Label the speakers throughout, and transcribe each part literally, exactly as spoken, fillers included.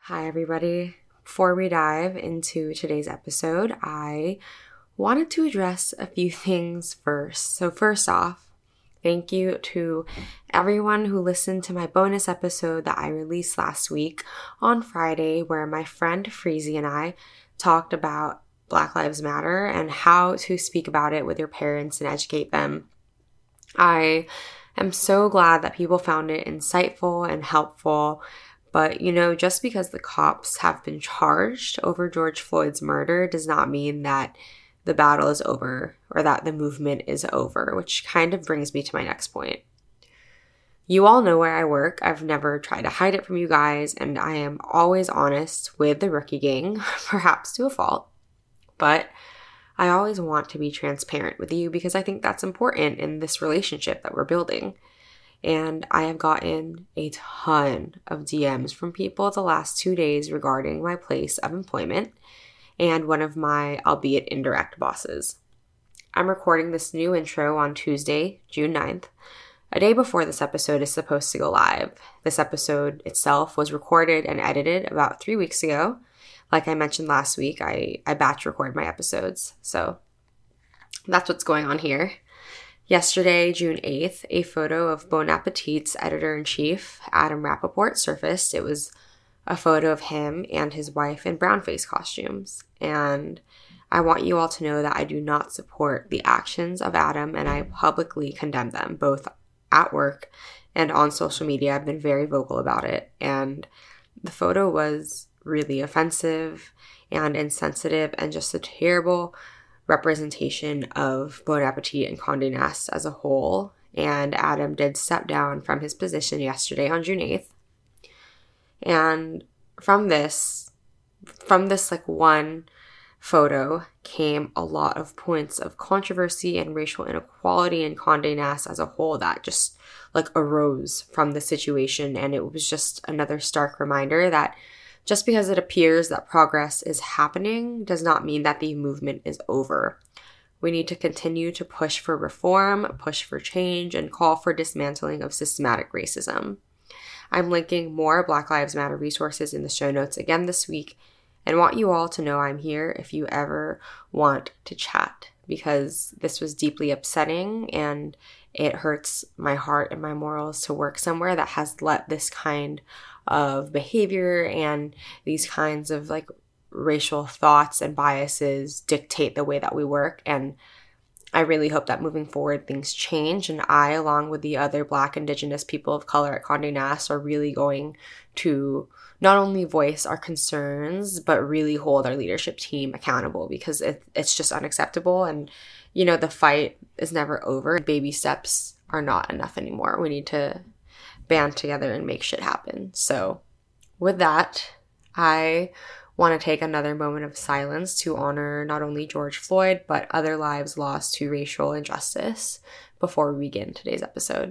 Speaker 1: Hi, everybody. Before we dive into today's episode, I wanted to address a few things first. So first off, thank you to everyone who listened to my bonus episode that I released last week on Friday, where my friend Freezy and I talked about Black Lives Matter and how to speak about it with your parents and educate them. I am so glad that people found it insightful and helpful. But, you know, just because the cops have been charged over George Floyd's murder does not mean that the battle is over or that the movement is over, which kind of brings me to my next point. You all know where I work. I've never tried to hide it from you guys, and I am always honest with the Rookie Gang, perhaps to a fault. But I always want to be transparent with you because I think that's important in this relationship that we're building. And I have gotten a ton of D Ms from people the last two days regarding my place of employment and one of my, albeit indirect, bosses. I'm recording this new intro on Tuesday, June ninth, a day before this episode is supposed to go live. This episode itself was recorded and edited about three weeks ago. Like I mentioned last week, I, I batch record my episodes. So that's what's going on here. Yesterday, June eighth, a photo of Bon Appetit's editor-in-chief, Adam Rapoport, surfaced. It was a photo of him and his wife in brown face costumes. And I want you all to know that I do not support the actions of Adam, and I publicly condemn them, both at work and on social media. I've been very vocal about it. And the photo was really offensive and insensitive and just a terrible representation of Bon Appetit and Condé Nast as a whole. And Adam did step down from his position yesterday on June eighth. And from this, from this like one photo came a lot of points of controversy and racial inequality in Condé Nast as a whole that just like arose from the situation. And it was just another stark reminder that just because it appears that progress is happening does not mean that the movement is over. We need to continue to push for reform, push for change, and call for dismantling of systematic racism. I'm linking more Black Lives Matter resources in the show notes again this week and want you all to know I'm here if you ever want to chat, because this was deeply upsetting and it hurts my heart and my morals to work somewhere that has let this kind of behavior and these kinds of like racial thoughts and biases dictate the way that we work. And I really hope that moving forward things change, and I, along with the other Black, Indigenous people of color at Condé Nast, are really going to not only voice our concerns but really hold our leadership team accountable, because it, it's just unacceptable. And you know, the fight is never over. Baby steps are not enough anymore. We need to band together and make shit happen. So with that, I want to take another moment of silence to honor not only George Floyd, but other lives lost to racial injustice before we begin today's episode.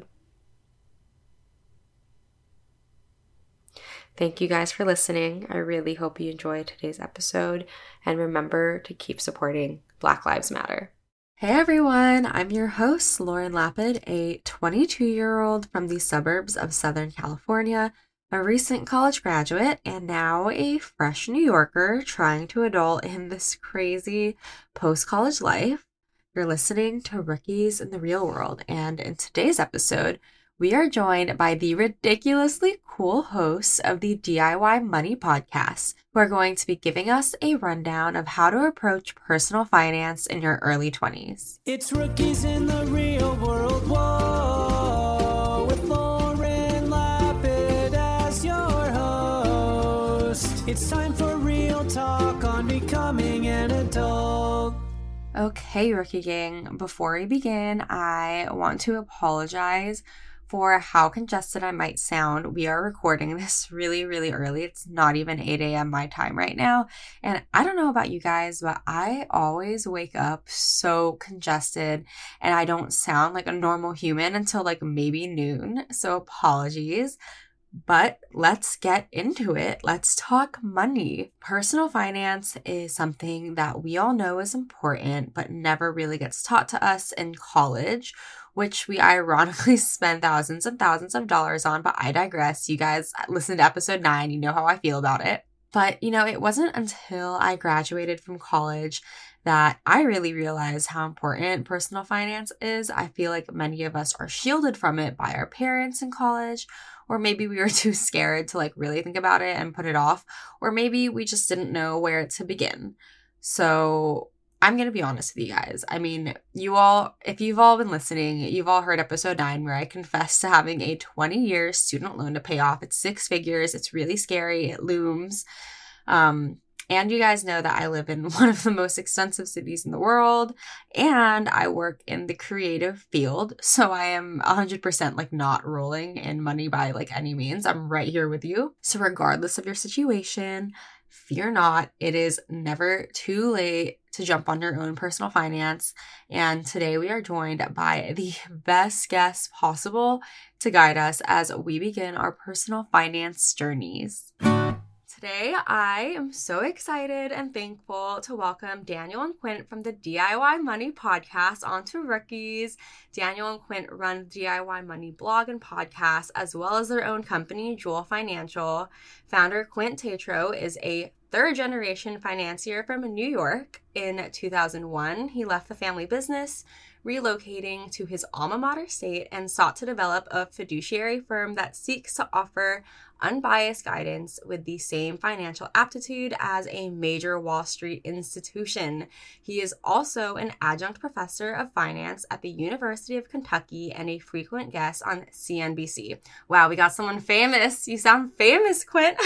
Speaker 1: Thank you guys for listening. I really hope you enjoyed today's episode, and remember to keep supporting Black Lives Matter. Hey everyone, I'm your host, Lauren Lapid, a twenty-two-year-old from the suburbs of Southern California, a recent college graduate, and now a fresh New Yorker trying to adult in this crazy post-college life. You're listening to Rookies in the Real World, and in today's episode, we are joined by the ridiculously cool hosts of the D I Y Money podcast, who are going to be giving us a rundown of how to approach personal finance in your early twenties.
Speaker 2: It's Rookies in the Real World, whoa, with Lauren Lapid as your host. It's time for real talk on becoming an adult.
Speaker 1: Okay, Rookie Gang, before we begin, I want to apologize for how congested I might sound. We are recording this really, really early. It's not even eight a.m. my time right now. And I don't know about you guys, but I always wake up so congested and I don't sound like a normal human until like maybe noon. So apologies. But let's get into it. Let's talk money. Personal finance is something that we all know is important, but never really gets taught to us in college which we ironically spend thousands and thousands of dollars on, but I digress. You guys listen to episode nine, you know how I feel about it. But, you know, it wasn't until I graduated from college that I really realized how important personal finance is. I feel like many of us are shielded from it by our parents in college, or maybe we were too scared to like really think about it and put it off, or maybe we just didn't know where to begin. So I'm going to be honest with you guys. I mean, you all, if you've all been listening, you've all heard episode nine where I confess to having a twenty year student loan to pay off. It's six figures. It's really scary. It looms. Um, And you guys know that I live in one of the most expensive cities in the world, and I work in the creative field. So I am one hundred percent like not rolling in money by like any means. I'm right here with you. So regardless of your situation, fear not. It is never too late to jump on your own personal finance. And today we are joined by the best guest possible to guide us as we begin our personal finance journeys. Today, I am so excited and thankful to welcome Daniel and Quint from the D I Y Money podcast onto Rookies. Daniel and Quint run the D I Y Money blog and podcast, as well as their own company, Jewel Financial. Founder Quint Tatro is a third-generation financier from New York. In two thousand one, he left the family business, relocating to his alma mater state, and sought to develop a fiduciary firm that seeks to offer unbiased guidance with the same financial aptitude as a major Wall Street institution. He is also an adjunct professor of finance at the University of Kentucky and a frequent guest on C N B C. Wow, we got someone famous. You sound famous, Quint.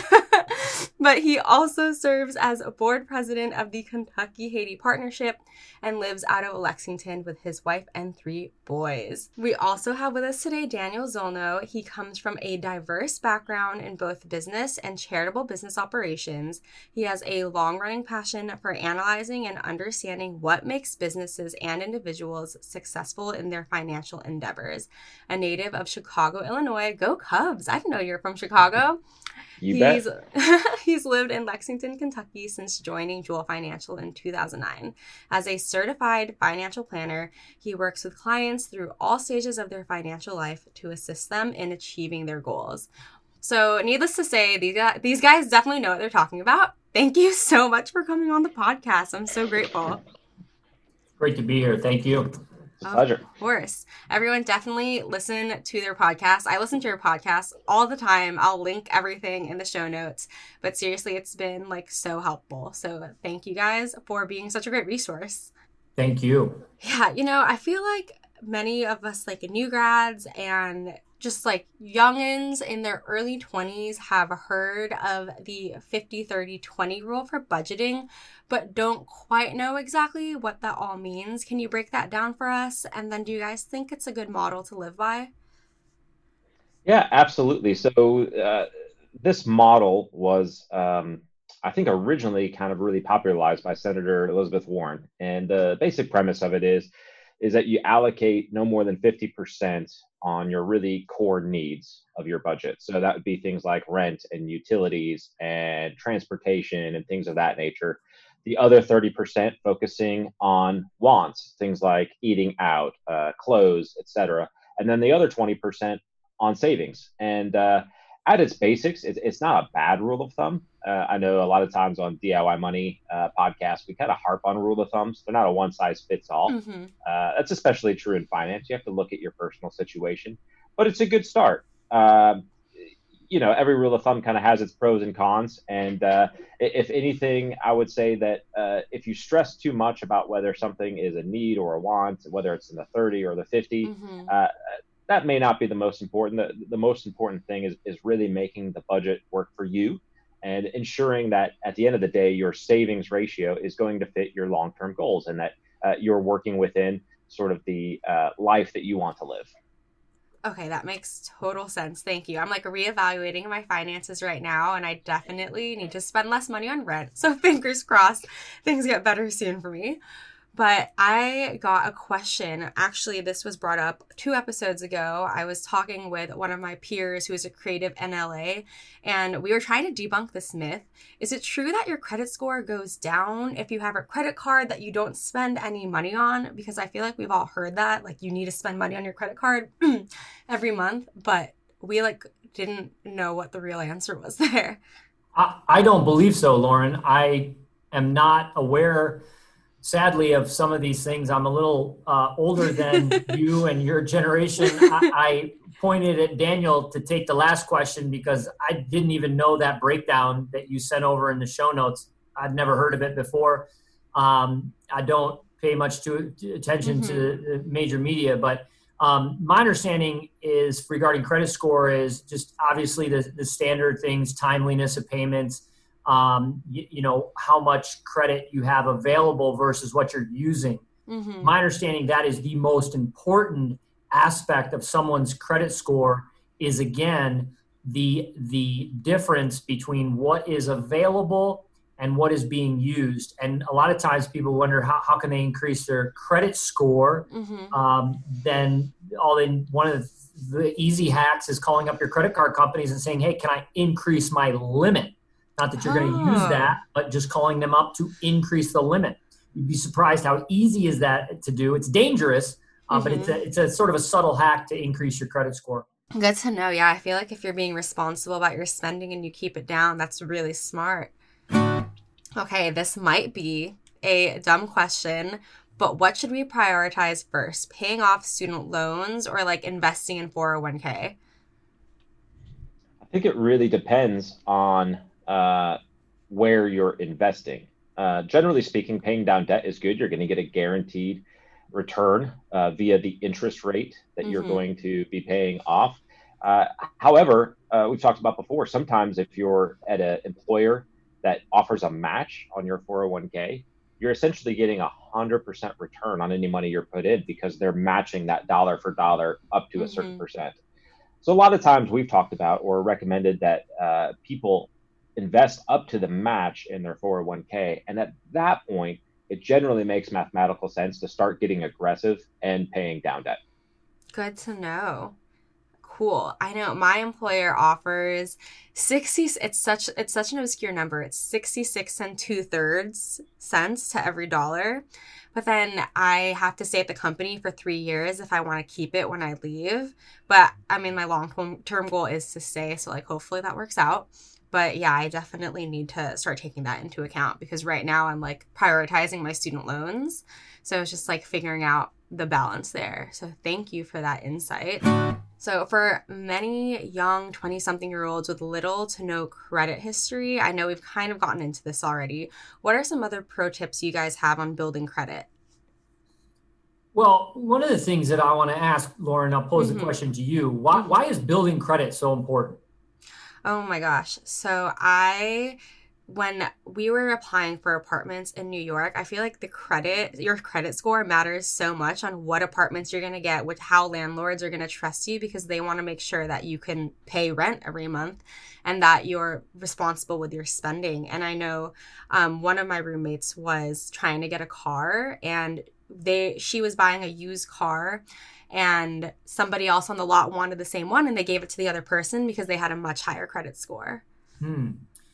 Speaker 1: But he also serves as a board president of the Kentucky-Haiti Partnership and lives out of Lexington with his wife and three boys. We also have with us today Daniel Zolno. He comes from a diverse background in both business and charitable business operations. He has a long-running passion for analyzing and understanding what makes businesses and individuals successful in their financial endeavors. A native of Chicago, Illinois. Go Cubs! I didn't know you were from Chicago.
Speaker 3: You
Speaker 1: he's,
Speaker 3: bet.
Speaker 1: He's lived in Lexington, Kentucky since joining Jewel Financial in two thousand nine. As a certified financial planner, he works with clients through all stages of their financial life to assist them in achieving their goals. So needless to say, these guys, these guys definitely know what they're talking about. Thank you so much for coming on the podcast. I'm so grateful.
Speaker 4: Great to be here. Thank you.
Speaker 3: Pleasure.
Speaker 1: Of course. Everyone definitely listen to their podcast. I listen to your podcast all the time. I'll link everything in the show notes. But seriously, it's been like so helpful. So thank you guys for being such a great resource.
Speaker 4: Thank you.
Speaker 1: Yeah, you know, I feel like many of us like new grads and just like youngins in their early twenties have heard of the fifty thirty twenty rule for budgeting, but don't quite know exactly what that all means. Can you break that down for us? And then do you guys think it's a good model to live by?
Speaker 3: Yeah, absolutely. So uh, this model was, um, I think, originally kind of really popularized by Senator Elizabeth Warren. And the basic premise of it is, is that you allocate no more than fifty percent on your really core needs of your budget. So that would be things like rent and utilities and transportation and things of that nature. The other thirty percent focusing on wants, things like eating out, uh, clothes, et cetera. And then the other twenty percent on savings. And uh, at its basics, it's, it's not a bad rule of thumb. Uh, I know a lot of times on D I Y Money uh, podcasts, we kind of harp on rule of thumbs. They're not a one size fits all. Mm-hmm. Uh, that's especially true in finance. You have to look at your personal situation, but it's a good start. Um, you know, every rule of thumb kind of has its pros and cons. And uh, if anything, I would say that uh, if you stress too much about whether something is a need or a want, whether it's in the thirty or the fifty, mm-hmm. uh, that may not be the most important. The, the most important thing is, is really making the budget work for you and ensuring that at the end of the day, your savings ratio is going to fit your long-term goals and that uh, you're working within sort of the uh, life that you want to live.
Speaker 1: Okay, that makes total sense. Thank you. I'm like reevaluating my finances right now, and I definitely need to spend less money on rent. So fingers crossed, things get better soon for me. But I got a question. Actually, this was brought up two episodes ago. I was talking with one of my peers who is a creative in L A, and we were trying to debunk this myth. Is it true that your credit score goes down if you have a credit card that you don't spend any money on? Because I feel like we've all heard that, like you need to spend money on your credit card every month, but we like didn't know what the real answer was there.
Speaker 4: I, I don't believe so, Lauren. I am not aware, sadly, of some of these things. I'm a little uh, older than you and your generation. I, I pointed at Daniel to take the last question because I didn't even know that breakdown that you sent over in the show notes. I'd never heard of it before. Um, I don't pay much to, to attention mm-hmm. to major media, but um, my understanding is regarding credit score is just obviously the, the standard things, timeliness of payments, Um, you, you know, how much credit you have available versus what you're using. Mm-hmm. My understanding that is the most important aspect of someone's credit score is, again, the the difference between what is available and what is being used. And a lot of times people wonder how, how can they increase their credit score? Mm-hmm. Um, then all in one of the, the easy hacks is calling up your credit card companies and saying, hey, can I increase my limit? Not that you're oh. going to use that, but just calling them up to increase the limit. You'd be surprised how easy is that to do. It's dangerous, uh, mm-hmm. but it's a, it's a sort of a subtle hack to increase your credit score.
Speaker 1: Good to know. Yeah, I feel like if you're being responsible about your spending and you keep it down, that's really smart. Okay, this might be a dumb question, but what should we prioritize first? Paying off student loans or like investing in four oh one k?
Speaker 3: I think it really depends on uh, where you're investing. Uh, generally speaking, paying down debt is good. You're going to get a guaranteed return uh, via the interest rate that mm-hmm. you're going to be paying off. Uh, however, uh, we've talked about before, sometimes if you're at an employer that offers a match on your four oh one k, you're essentially getting a hundred percent return on any money you're put in because they're matching that dollar for dollar up to mm-hmm. a certain percent. So a lot of times we've talked about or recommended that uh, people invest up to the match in their four oh one k. And at that point, it generally makes mathematical sense to start getting aggressive and paying down debt.
Speaker 1: Good to know. Cool. I know my employer offers sixty. It's such it's such an obscure number. It's sixty-six and two thirds cents to every dollar. But then I have to stay at the company for three years if I want to keep it when I leave. But I mean, my long term goal is to stay. So like, hopefully that works out. But yeah, I definitely need to start taking that into account because right now I'm like prioritizing my student loans. So it's just like figuring out the balance there. So thank you for that insight. So for many young twenty-something-year-olds with little to no credit history, I know we've kind of gotten into this already. What are some other pro tips you guys have on building credit?
Speaker 4: Well, one of the things that I want to ask, Lauren, I'll pose mm-hmm. the question to you. Why, why is building credit so important?
Speaker 1: Oh my gosh. So I... When we were applying for apartments in New York, I feel like the credit, your credit score matters so much on what apartments you're going to get, with how landlords are going to trust you because they want to make sure that you can pay rent every month and that you're responsible with your spending. And I know um, one of my roommates was trying to get a car and they she was buying a used car and somebody else on the lot wanted the same one and they gave it to the other person because they had a much higher credit score.
Speaker 4: Hmm.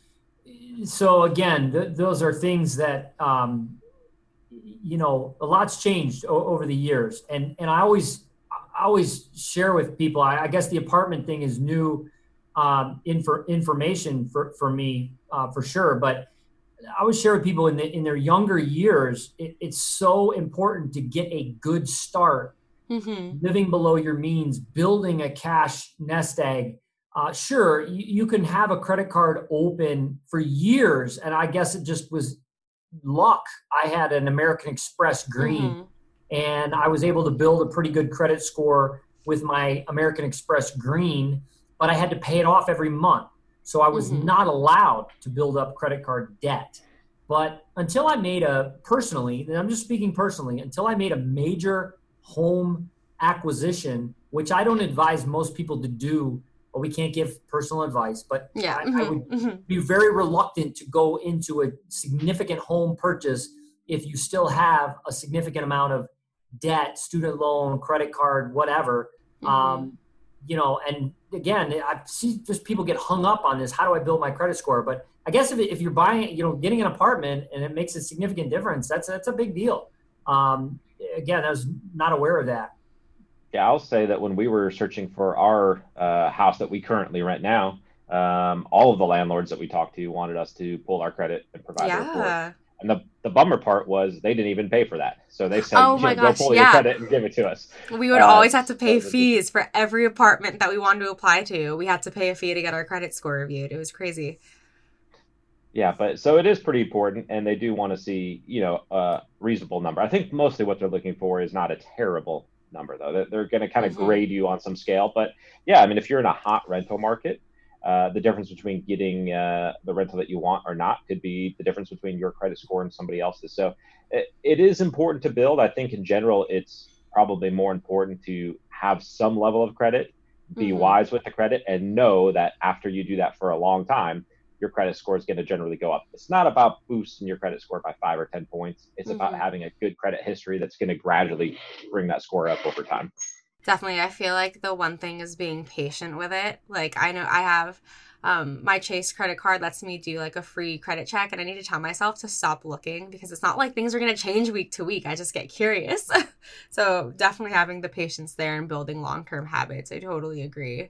Speaker 4: So again, th- those are things that, um, you know, a lot's changed o- over the years. And and I always I always share with people, I, I guess the apartment thing is new um, infor- information for, for me, uh, for sure. But I always share with people in, the, in their younger years, it, it's so important to get a good start, mm-hmm. living below your means, building a cash nest egg. Uh, sure, you, you can have a credit card open for years, and I guess it just was luck. I had an American Express Green, mm-hmm. and I was able to build a pretty good credit score with my American Express Green, but I had to pay it off every month. So I was mm-hmm. not allowed to build up credit card debt. But until I made a, personally, and I'm just speaking personally, until I made a major home acquisition, which I don't advise most people to do. Well, we can't give personal advice, but yeah. I, mm-hmm. I would mm-hmm. be very reluctant to go into a significant home purchase if you still have a significant amount of debt, student loan, credit card, whatever, mm-hmm. um, you know, and again, I see just people get hung up on this. How do I build my credit score? But I guess if, if you're buying, you know, getting an apartment and it makes a significant difference, that's, that's a big deal. Um, again, I was not aware of that.
Speaker 3: Yeah, I'll say that when we were searching for our uh, house that we currently rent now, um, all of the landlords that we talked to wanted us to pull our credit and provide
Speaker 1: yeah.
Speaker 3: a report. And the, the bummer part was they didn't even pay for that. So they said,
Speaker 1: oh my
Speaker 3: go
Speaker 1: gosh,
Speaker 3: pull
Speaker 1: yeah.
Speaker 3: your credit and give it to us.
Speaker 1: We would uh, always have to pay fees for every apartment that we wanted to apply to. We had to pay a fee to get our credit score reviewed. It was crazy.
Speaker 3: Yeah, but so it is pretty important, and they do want to see, you know, a reasonable number. I think mostly what they're looking for is not a terrible number, though. They're, they're going to kind of mm-hmm. grade you on some scale. But yeah, I mean, if you're in a hot rental market, Uh, the difference between getting uh, the rental that you want or not could be the difference between your credit score and somebody else's. So it, it is important to build. I think in general, it's probably more important to have some level of credit, be mm-hmm. wise with the credit, and know that after you do that for a long time, your credit score is going to generally go up. It's not about boosting your credit score by five or ten points. It's mm-hmm. about having a good credit history that's going to gradually bring that score up over time.
Speaker 1: Definitely. I feel like the one thing is being patient with it. Like I know I have um, my Chase credit card lets me do like a free credit check, and I need to tell myself to stop looking because it's not like things are going to change week to week. I just get curious. So definitely having the patience there and building long-term habits. I totally agree.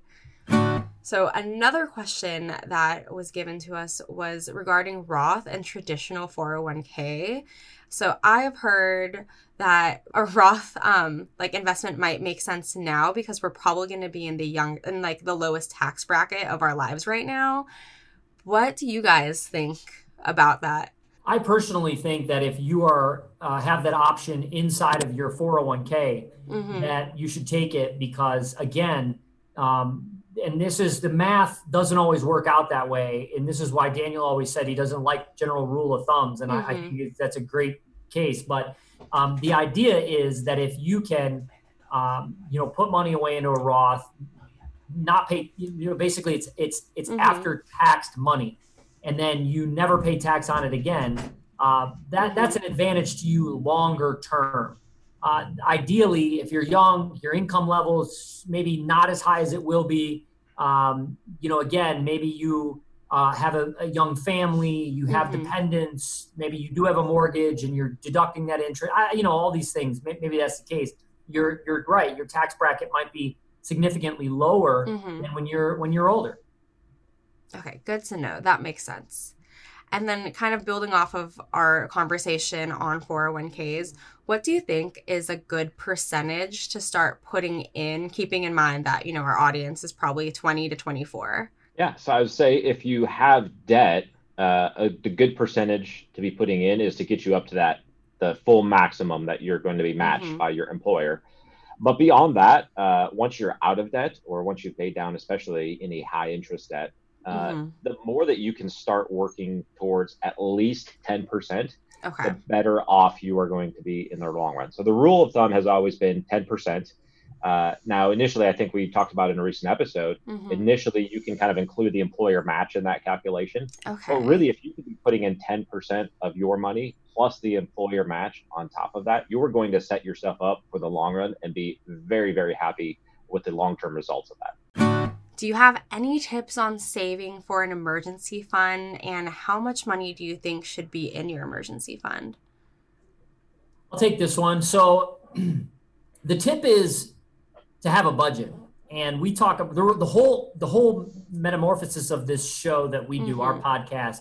Speaker 1: So another question that was given to us was regarding Roth and traditional four oh one k. So I've heard that a Roth um, like investment might make sense now because we're probably going to be in the young in like the lowest tax bracket of our lives right now. What do you guys think about that?
Speaker 4: I personally think that if you are uh, have that option inside of your four oh one k, mm-hmm. that you should take it because again, um, and this is the math doesn't always work out that way. And this is why Daniel always said he doesn't like general rule of thumbs. And mm-hmm. I, I think that's a great case. But um, the idea is that if you can, um, you know, put money away into a Roth, not pay, you know, basically it's, it's, it's mm-hmm. after taxed money, and then you never pay tax on it again. Uh, that that's an advantage to you longer term. Uh, ideally, if you're young, your income level is maybe not as high as it will be. Um, you know, again, maybe you uh, have a, a young family, you have mm-hmm. dependents, maybe you do have a mortgage and you're deducting that interest. I, you know, all these things. Maybe that's the case. You're you're right. Your tax bracket might be significantly lower mm-hmm. than when you're when you're older.
Speaker 1: Okay, good to know. That makes sense. And then kind of building off of our conversation on four oh one k's, what do you think is a good percentage to start putting in, keeping in mind that, you know, our audience is probably twenty to twenty-four?
Speaker 3: Yeah, so I would say if you have debt, uh, a, the good percentage to be putting in is to get you up to that, the full maximum that you're going to be matched mm-hmm. by your employer. But beyond that, uh, once you're out of debt or once you've paid down, especially any high interest debt, Uh, mm-hmm. the more that you can start working towards at least ten percent,
Speaker 1: okay.
Speaker 3: the better off you are going to be in the long run. So the rule of thumb has always been ten percent. Uh, now, initially, I think we talked about in a recent episode, mm-hmm. initially you can kind of include the employer match in that calculation.
Speaker 1: Okay.
Speaker 3: But really, if you could be putting in ten percent of your money plus the employer match on top of that, you are going to set yourself up for the long run and be very, very happy with the long-term results of that.
Speaker 1: Do you have any tips on saving for an emergency fund, and how much money do you think should be in your emergency fund?
Speaker 4: I'll take this one. So the tip is to have a budget. And we talk about the, the whole the whole metamorphosis of this show that we do, mm-hmm. our podcast,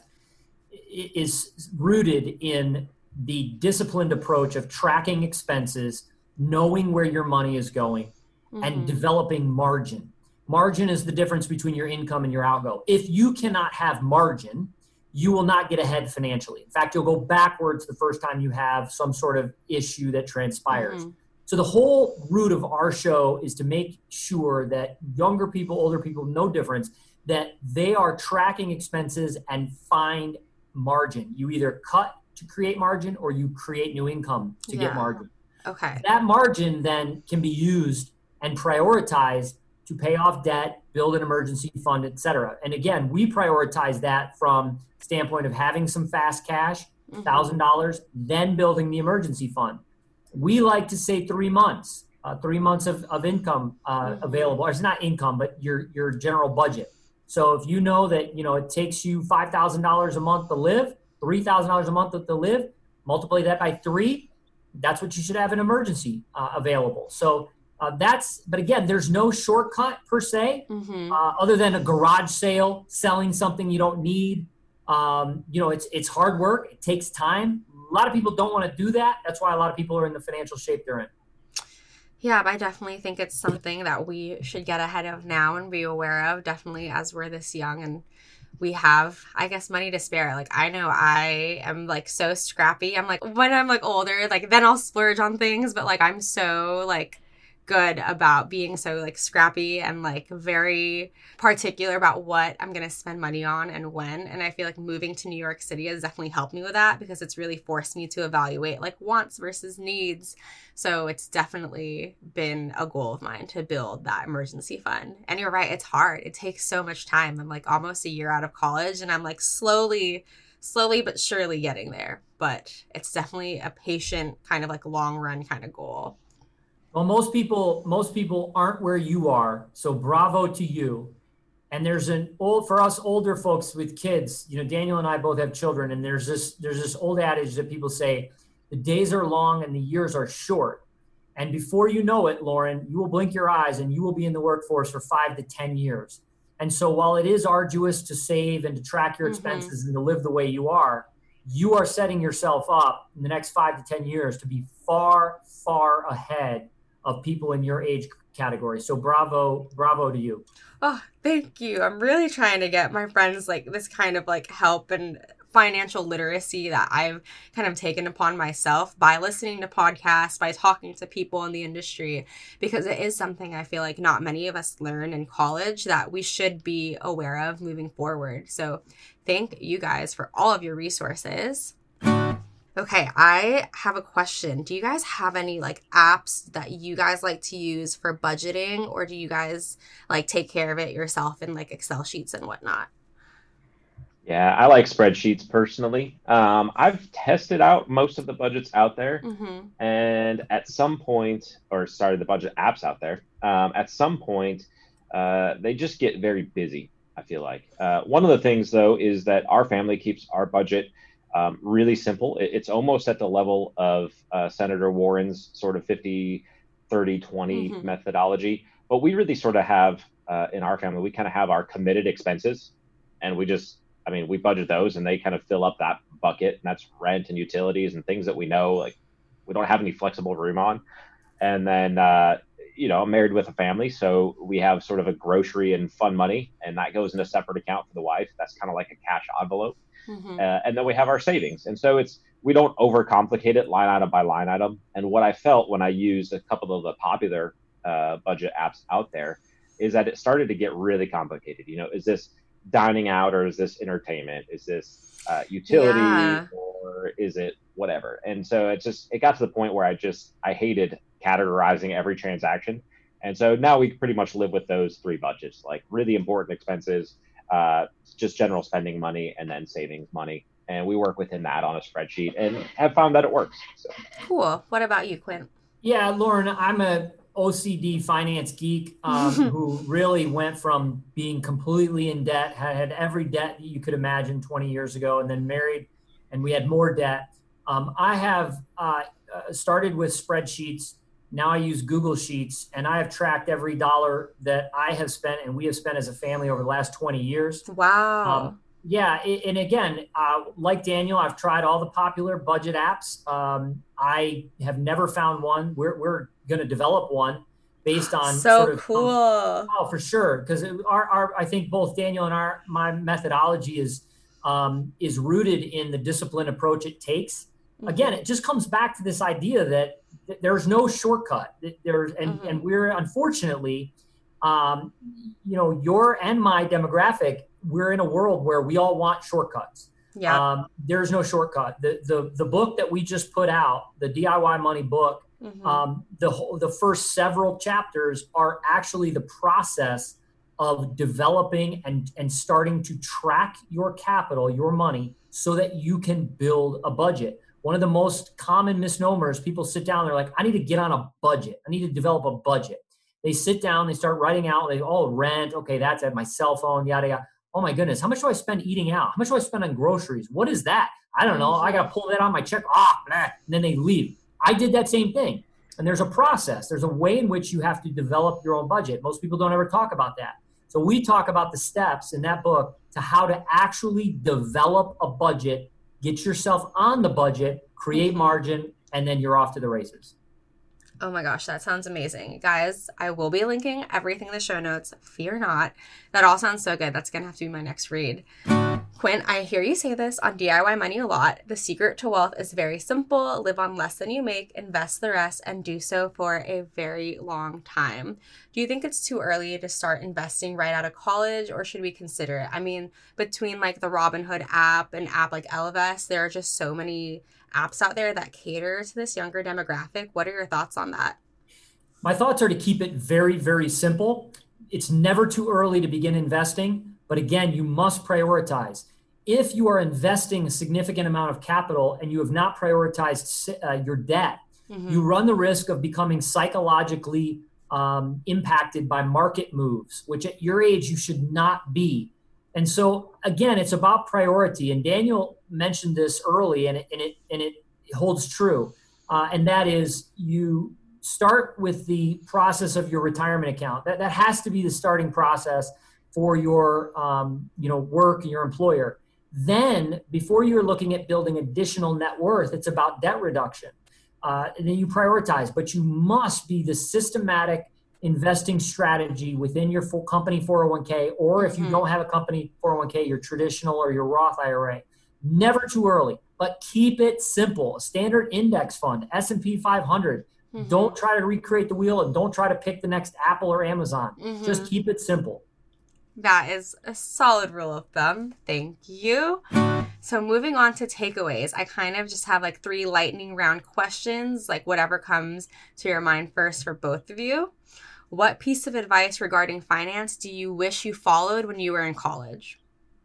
Speaker 4: is rooted in the disciplined approach of tracking expenses, knowing where your money is going, mm-hmm. and developing margin. Margin is the difference between your income and your outgo. If you cannot have margin, you will not get ahead financially. In fact, you'll go backwards the first time you have some sort of issue that transpires. Mm-hmm. So the whole root of our show is to make sure that younger people, older people, no difference, that they are tracking expenses and find margin. You either cut to create margin or you create new income to yeah. get margin.
Speaker 1: Okay.
Speaker 4: That margin then can be used and prioritized to pay off debt, build an emergency fund, et cetera. And again, we prioritize that from standpoint of having some fast cash thousand dollars, mm-hmm. then building the emergency fund. We like to say three months, uh, three months of, of income uh, mm-hmm. available. Or it's not income, but your your general budget. So if you know that, you know, it takes you five thousand dollars a month to live, three thousand dollars a month to live, multiply that by three, that's what you should have an emergency uh, available. So uh, that's, but again, there's no shortcut per se, mm-hmm. uh, other than a garage sale, selling something you don't need. Um, you know, it's it's hard work. It takes time. A lot of people don't want to do that. That's why a lot of people are in the financial shape they're in.
Speaker 1: Yeah, I definitely think it's something that we should get ahead of now and be aware of, definitely as we're this young and we have, I guess, money to spare. Like, I know I am, like, so scrappy. I'm like, when I'm, like, older, like, then I'll splurge on things. But, like, I'm so, like, good about being so, like, scrappy and, like, very particular about what I'm going to spend money on and when. And I feel like moving to New York City has definitely helped me with that because it's really forced me to evaluate, like, wants versus needs. So it's definitely been a goal of mine to build that emergency fund. And you're right, it's hard. It takes so much time. I'm, like, almost a year out of college and I'm, like, slowly, slowly but surely getting there. But it's definitely a patient kind of, like, long run kind of goal.
Speaker 4: Well, most people, most people aren't where you are. So bravo to you. And there's an old, for us older folks with kids, you know, Daniel and I both have children. And there's this, there's this old adage that people say, the days are long and the years are short. And before you know it, Lauren, you will blink your eyes and you will be in the workforce for five to ten years. And so while it is arduous to save and to track your expenses mm-hmm. and to live the way you are, you are setting yourself up in the next five to ten years to be far, far ahead of people in your age category. So bravo, bravo to you.
Speaker 1: Oh, thank you. I'm really trying to get my friends like this kind of like help and financial literacy that I've kind of taken upon myself by listening to podcasts, by talking to people in the industry, because it is something I feel like not many of us learn in college that we should be aware of moving forward. So thank you guys for all of your resources. Okay, I have a question. Do you guys have any like apps that you guys like to use for budgeting, or do you guys like take care of it yourself in like Excel sheets and whatnot?
Speaker 3: Yeah, I like spreadsheets personally. Um, I've tested out most of the budgets out there, mm-hmm. and at some point, or sorry, the budget apps out there, um, at some point, uh, they just get very busy, I feel like. Uh, one of the things, though, is that our family keeps our budget Um, really simple. It, it's almost at the level of uh, Senator Warren's sort of fifty, thirty, twenty mm-hmm. methodology. But we really sort of have, uh, in our family, we kind of have our committed expenses. And we just, I mean, we budget those and they kind of fill up that bucket. And that's rent and utilities and things that we know, like we don't have any flexible room on. And then, uh, you know, I'm married with a family. So we have sort of a grocery and fun money. And that goes in a separate account for the wife. That's kind of like a cash envelope. Mm-hmm. Uh, and then we have our savings. And so it's, we don't overcomplicate it line item by line item. And what I felt when I used a couple of the popular uh, budget apps out there is that it started to get really complicated. You know, is this dining out or is this entertainment? Is this uh, utility yeah. or is it whatever? And so it just, it got to the point where I just, I hated categorizing every transaction. And so now we pretty much live with those three budgets, like really important expenses, uh, just general spending money, and then savings money. And we work within that on a spreadsheet and have found that it works. So.
Speaker 1: Cool. What about you, Quint?
Speaker 4: Yeah, Lauren, I'm a O C D finance geek um, who really went from being completely in debt, had, had every debt that you could imagine twenty years ago, and then married, and we had more debt. Um, I have uh, started with spreadsheets. Now I use Google Sheets, and I have tracked every dollar that I have spent and we have spent as a family over the last twenty years.
Speaker 1: Wow.
Speaker 4: Um, yeah. And again, uh, like Daniel, I've tried all the popular budget apps. Um, I have never found one. We're, we're going to develop one based on
Speaker 1: so
Speaker 4: sort of,
Speaker 1: cool.
Speaker 4: Um, oh, for sure. Because our, our, I think both Daniel and our, my methodology is, um, is rooted in the disciplined approach it takes. Again, it just comes back to this idea that there's no shortcut. There's and, mm-hmm. and we're unfortunately, um, you know, your and my demographic, we're in a world where we all want shortcuts.
Speaker 1: Yeah.
Speaker 4: Um, there's no shortcut. The the the book that we just put out, the D I Y Money book, mm-hmm. um, the whole, the first several chapters are actually the process of developing and, and starting to track your capital, your money, so that you can build a budget. One of the most common misnomers, people sit down, they're like, I need to get on a budget. I need to develop a budget. They sit down, they start writing out, they, oh, rent, okay, that's at my cell phone, yada, yada. Oh my goodness, how much do I spend eating out? How much do I spend on groceries? What is that? I don't know. I got to pull that on my check. Ah, blah, and then they leave. I did that same thing. And there's a process. There's a way in which you have to develop your own budget. Most people don't ever talk about that. So we talk about the steps in that book to how to actually develop a budget, get yourself on the budget, create margin, and then you're off to the races.
Speaker 1: Oh my gosh, that sounds amazing. Guys, I will be linking everything in the show notes. Fear not. That all sounds so good. That's going to have to be my next read. Quinn, I hear you say this on D I Y Money a lot. The secret to wealth is very simple. Live on less than you make, invest the rest, and do so for a very long time. Do you think it's too early to start investing right out of college, or should we consider it? I mean, between like the Robinhood app and app like Ellevest, there are just so many apps out there that cater to this younger demographic. What are your thoughts on that?
Speaker 4: My thoughts are to keep it very, very simple. It's never too early to begin investing, but again, you must prioritize. If you are investing a significant amount of capital and you have not prioritized uh, your debt, mm-hmm. you run the risk of becoming psychologically um, impacted by market moves, which at your age you should not be. And so again, it's about priority. And Daniel mentioned this early, and it and it, and it holds true. Uh, and that is, you start with the process of your retirement account. That that has to be the starting process for your um, you know work and your employer. Then, before you're looking at building additional net worth, it's about debt reduction. Uh, and then you prioritize, but you must be the systematic investing strategy within your full company four oh one k, or if you mm-hmm. don't have a company four oh one k, your traditional or your Roth I R A. Never too early, but keep it simple. A standard index fund, S and P five hundred. Mm-hmm. Don't try to recreate the wheel, and don't try to pick the next Apple or Amazon. Mm-hmm. Just keep it simple.
Speaker 1: That is a solid rule of thumb. Thank you. So moving on to takeaways, I kind of just have like three lightning round questions, like whatever comes to your mind first for both of you. What piece of advice regarding finance do you wish you followed when you were in college?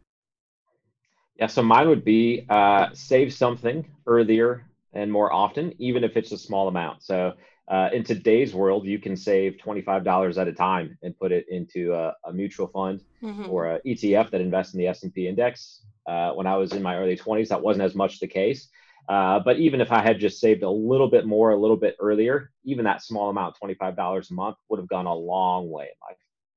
Speaker 3: Yeah, so mine would be uh, save something earlier and more often, even if it's a small amount. So uh, in today's world, you can save twenty-five dollars at a time and put it into a, a mutual fund mm-hmm. or an E T F that invests in the S and P index. Uh, when I was in my early twenties, that wasn't as much the case. Uh, but even if I had just saved a little bit more, a little bit earlier, even that small amount, twenty-five dollars a month, would have gone a long way in life.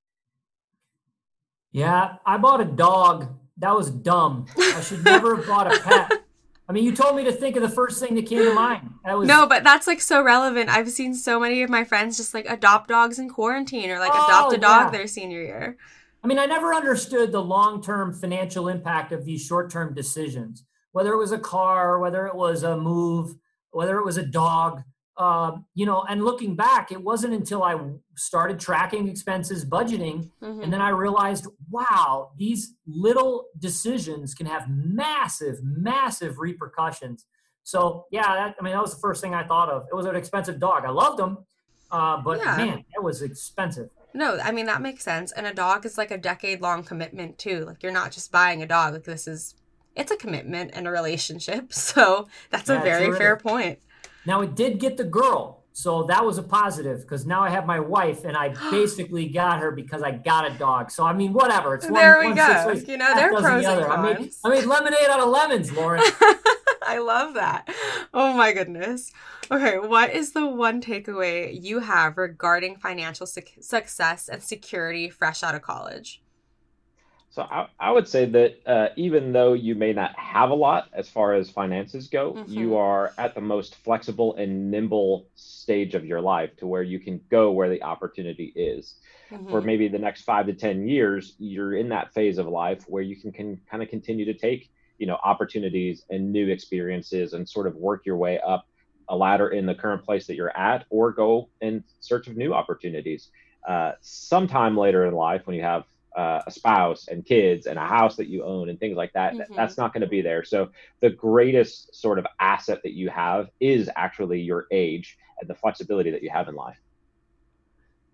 Speaker 4: Yeah, I bought a dog. That was dumb. I should never have bought a pet. I mean, you told me to think of the first thing that came to mind. That was
Speaker 1: No, but that's like so relevant. I've seen so many of my friends just like adopt dogs in quarantine, or like
Speaker 4: oh,
Speaker 1: adopt a dog
Speaker 4: yeah.
Speaker 1: their senior year.
Speaker 4: I mean, I never understood the long-term financial impact of these short-term decisions, whether it was a car, whether it was a move, whether it was a dog. Uh, you know, and looking back, it wasn't until I started tracking expenses, budgeting, mm-hmm. and then I realized, wow, these little decisions can have massive, massive repercussions. So, yeah, that, I mean, that was the first thing I thought of. It was an expensive dog. I loved them, uh, but yeah. man, it was expensive.
Speaker 1: No, I mean, that makes sense. And a dog is like a decade-long commitment, too. Like, you're not just buying a dog. Like, this is, it's a commitment and a relationship. So that's a very sure fair is. point.
Speaker 4: Now, it did get the girl, so that was a positive, because now I have my wife, and I basically got her because I got a dog. So, I mean, whatever. It's one,
Speaker 1: there we
Speaker 4: one
Speaker 1: go.
Speaker 4: Ways,
Speaker 1: you know, there are pros the and cons.
Speaker 4: I made, I made lemonade out of lemons, Lauren.
Speaker 1: I love that. Oh, my goodness. Okay, what is the one takeaway you have regarding financial su- success and security fresh out of college?
Speaker 3: So I, I would say that uh, even though you may not have a lot as far as finances go, mm-hmm. you are at the most flexible and nimble stage of your life to where you can go where the opportunity is. Mm-hmm. For maybe the next five to ten years, you're in that phase of life where you can, can kind of continue to take, you know, opportunities and new experiences and sort of work your way up a ladder in the current place that you're at, or go in search of new opportunities. Uh, sometime later in life, when you have Uh, a spouse and kids and a house that you own and things like that, mm-hmm. that's not going to be there. So the greatest sort of asset that you have is actually your age and the flexibility that you have in life.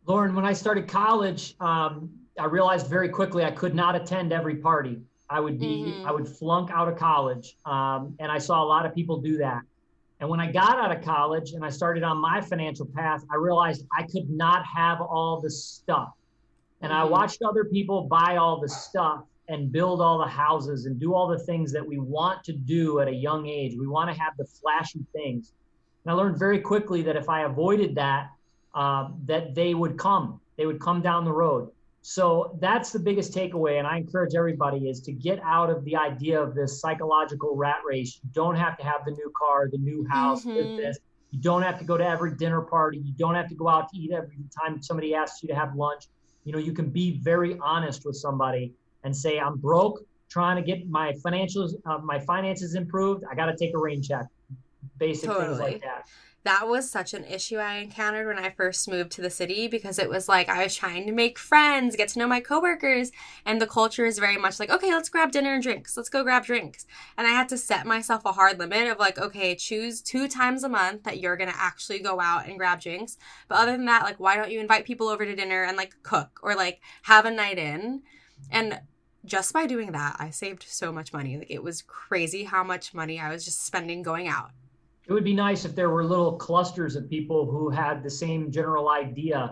Speaker 4: Lauren, when I started college, um, I realized very quickly I could not attend every party. I would be, mm-hmm. I would flunk out of college. Um, and I saw a lot of people do that. And when I got out of college and I started on my financial path, I realized I could not have all the stuff. And mm-hmm. I watched other people buy all the stuff and build all the houses and do all the things that we want to do at a young age. We want to have the flashy things. And I learned very quickly that if I avoided that, uh, that they would come. They would come down the road. So that's the biggest takeaway. And I encourage everybody is to get out of the idea of this psychological rat race. You don't have to have the new car, the new house, mm-hmm. this. You don't have to go to every dinner party. You don't have to go out to eat every time somebody asks you to have lunch. You know, you can be very honest with somebody and say, I'm broke, trying to get my financials, uh, my finances improved. I got to take a rain check. Basic totally. Things like that.
Speaker 1: That was such an issue I encountered when I first moved to the city, because it was like I was trying to make friends, get to know my coworkers, and the culture is very much like, okay, let's grab dinner and drinks. Let's go grab drinks. And I had to set myself a hard limit of like, okay, choose two times a month that you're going to actually go out and grab drinks. But other than that, like, why don't you invite people over to dinner and like cook or like have a night in? And just by doing that, I saved so much money. Like, it was crazy how much money I was just spending going out.
Speaker 4: It would be nice if there were little clusters of people who had the same general idea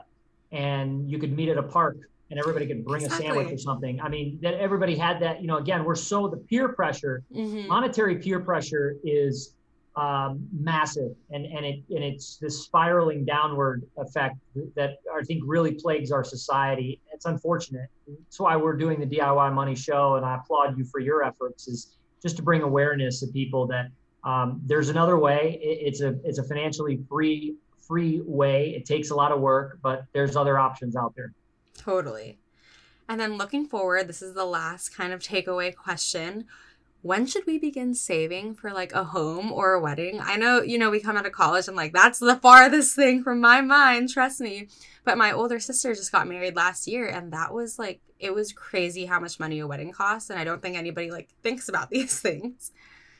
Speaker 4: and you could meet at a park and everybody could bring exactly. a sandwich or something. I mean, that everybody had that, you know, again, we're so the peer pressure, mm-hmm. monetary peer pressure is um, massive. And, and it, and it's this spiraling downward effect that I think really plagues our society. It's unfortunate. That's why we're doing the D I Y Money Show. And I applaud you for your efforts, is just to bring awareness to people that, Um, there's another way. It, it's a it's a financially free free way. It takes a lot of work, but there's other options out there.
Speaker 1: Totally. And then looking forward, this is the last kind of takeaway question. When should we begin saving for like a home or a wedding? I know, you know, we come out of college and like, that's the farthest thing from my mind, trust me. But my older sister just got married last year, and that was like, it was crazy how much money a wedding costs. And I don't think anybody like thinks about these things.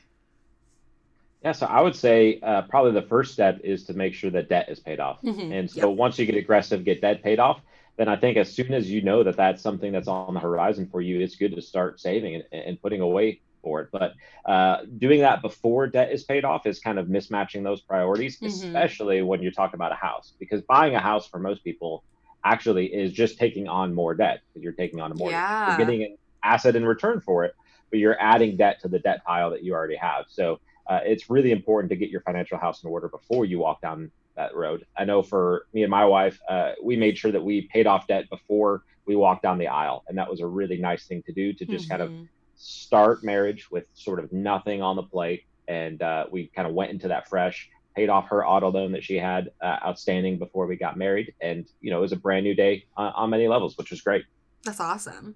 Speaker 3: Yeah, so I would say uh, probably the first step is to make sure that debt is paid off. Mm-hmm. And so yep. once you get aggressive, get debt paid off, then I think as soon as you know that that's something that's on the horizon for you, it's good to start saving and, and putting away for it. But uh, doing that before debt is paid off is kind of mismatching those priorities, mm-hmm. especially when you're talking about a house. Because buying a house for most people actually is just taking on more debt, because you're taking on a mortgage. Yeah. You're getting an asset in return for it, but you're adding debt to the debt pile that you already have. So Uh, it's really important to get your financial house in order before you walk down that road. I know for me and my wife, uh, we made sure that we paid off debt before we walked down the aisle. And that was a really nice thing to do, to just mm-hmm. kind of start marriage with sort of nothing on the plate. And uh, we kind of went into that fresh, paid off her auto loan that she had uh, outstanding before we got married. And, you know, it was a brand new day uh, on many levels, which was great.
Speaker 1: That's awesome.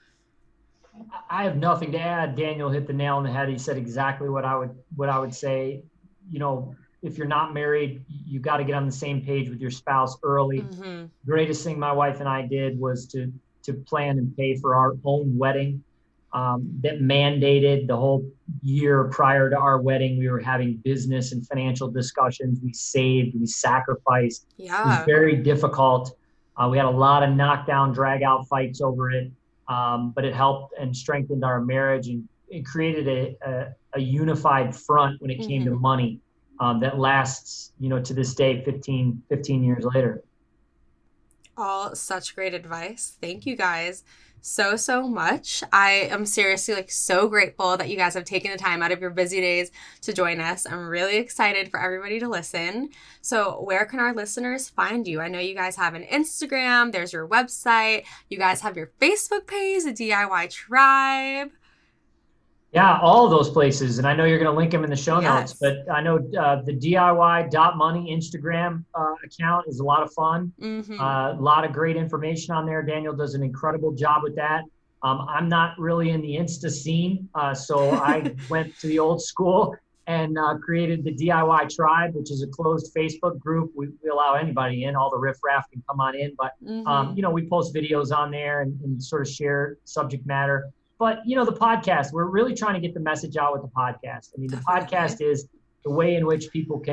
Speaker 4: I have nothing to add. Daniel hit the nail on the head. He said exactly what I would what I would say. You know, if you're not married, you got to get on the same page with your spouse early. Mm-hmm. Greatest thing my wife and I did was to to plan and pay for our own wedding. Um, that mandated the whole year prior to our wedding, we were having business and financial discussions. We saved, we sacrificed.
Speaker 1: Yeah.
Speaker 4: It was very difficult. Uh, we had a lot of knockdown, drag out fights over it. Um, but it helped and strengthened our marriage, and it created a, a, a unified front when it came mm-hmm. to money um, that lasts, you know, to this day, fifteen, fifteen years later.
Speaker 1: All such great advice. Thank you guys so, so much. I am seriously like so grateful that you guys have taken the time out of your busy days to join us. I'm really excited for everybody to listen. So where can our listeners find you? I know you guys have an Instagram, there's your website, you guys have your Facebook page, the D I Y Tribe.
Speaker 4: Yeah, all of those places. And I know you're going to link them in the show yes. notes, but I know uh, the D I Y dot money Instagram uh, account is a lot of fun. Mm-hmm. Uh, a lot of great information on there. Daniel does an incredible job with that. Um, I'm not really in the Insta scene, uh, so I went to the old school and uh, created the D I Y Tribe, which is a closed Facebook group. We, we allow anybody in. All the riffraff can come on in. But, mm-hmm. um, you know, we post videos on there and, and sort of share subject matter. But, you know, the podcast, we're really trying to get the message out with the podcast. I mean, the podcast is the way in which people can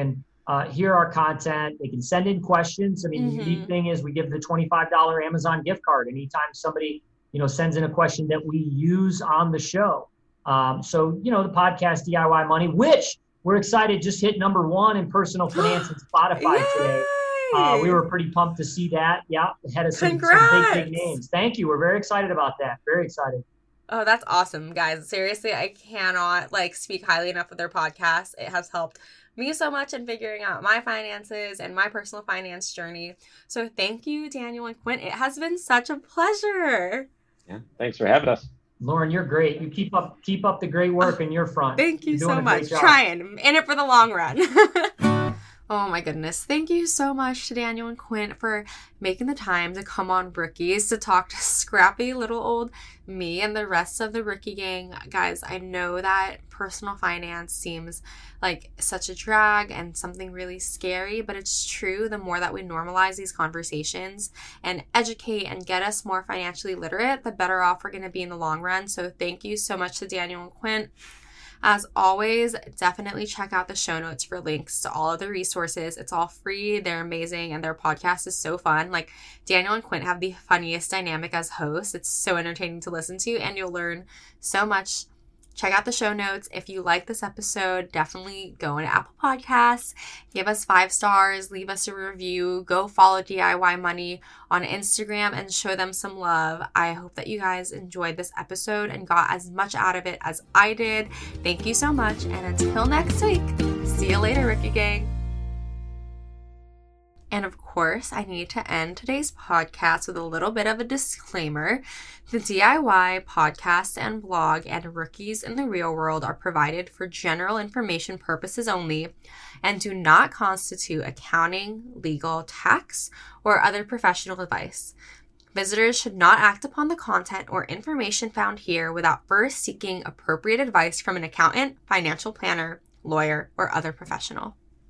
Speaker 4: uh, hear our content. They can send in questions. I mean, mm-hmm. the unique thing is we give the twenty-five dollars Amazon gift card anytime somebody, you know, sends in a question that we use on the show. Um, so, you know, the podcast D I Y Money, which we're excited, just hit number one in personal finance and Spotify today. Uh, we were pretty pumped to see that. Yeah, ahead of some, some big, big names. Thank you. We're very excited about that. Very excited.
Speaker 1: Oh, that's awesome, guys. Seriously, I cannot like speak highly enough of their podcast. It has helped me so much in figuring out my finances and my personal finance journey. So thank you, Daniel and Quint. It has been such a pleasure.
Speaker 3: Yeah, thanks for having us.
Speaker 4: Lauren, you're great. You keep up keep up the great work in your front.
Speaker 1: Thank you
Speaker 4: You're
Speaker 1: so much. Trying. In it for the long run. Oh my goodness. Thank you so much to Daniel and Quint for making the time to come on Rookies to talk to scrappy little old me and the rest of the Rookie gang. Guys, I know that personal finance seems like such a drag and something really scary, but it's true. The more that we normalize these conversations and educate and get us more financially literate, the better off we're going to be in the long run. So thank you so much to Daniel and Quint. As always, definitely check out the show notes for links to all of the resources. It's all free. They're amazing. And their podcast is so fun. Like, Daniel and Quint have the funniest dynamic as hosts. It's so entertaining to listen to, and you'll learn so much. Check out the show notes. If you like this episode, definitely go into Apple Podcasts, give us five stars, leave us a review, go follow D I Y Money on Instagram and show them some love. I hope that you guys enjoyed this episode and got as much out of it as I did. Thank you so much. And until next week, see you later, Rookie Gang. And of course, I need to end today's podcast with a little bit of a disclaimer. The D I Y podcast and blog and Rookies in the Real World are provided for general information purposes only and do not constitute accounting, legal, tax, or other professional advice. Visitors should not act upon the content or information found here without first seeking appropriate advice from an accountant, financial planner, lawyer, or other professional.